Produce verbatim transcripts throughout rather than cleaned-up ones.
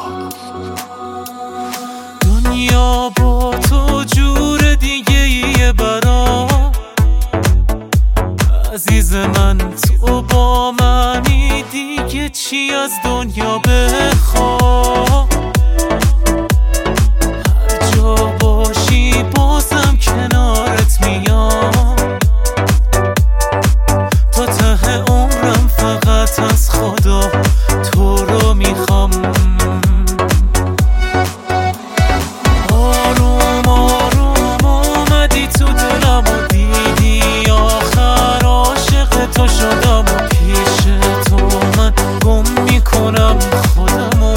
دنیا با تو جور دیگه ایه برا عزیز من، تو با منی دیگه چی از دنیا بخواه. هر جا باشی بازم کنارت میام، تا ته عمرم فقط از خدا تو رو میخوام. آروم آروم اومدی تو دلم و دیدی آخر عاشق تو شدم و پیش تو من گم میکنم خودمو.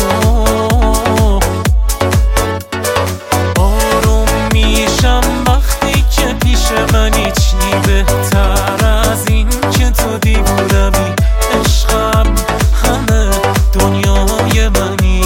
آروم میشم وقتی که پیش منی، چی بهتر از این که تو دیوونمی. عشقم همه دنیای منی.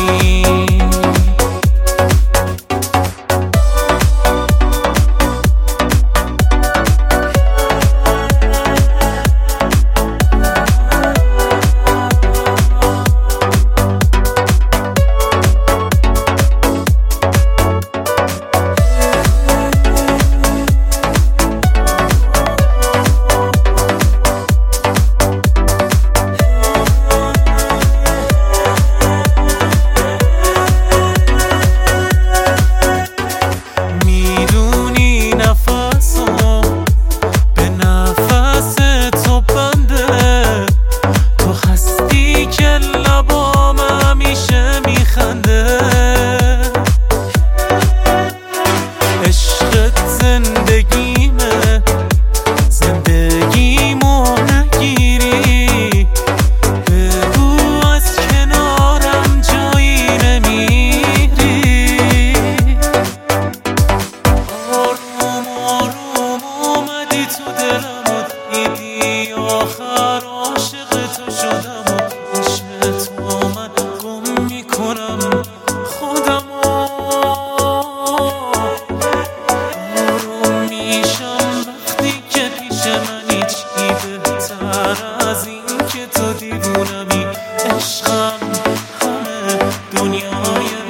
عشقت زندگیمه، زندگیمو نگیری. بگو از کنارم جایی نمیری. آروم آروم اومدی تو دلم و دیدی آخر عاشق تو شدم و پیش تو من گم میکنم خودمو. از این که تو دیوونمی. عشقم همه دنیای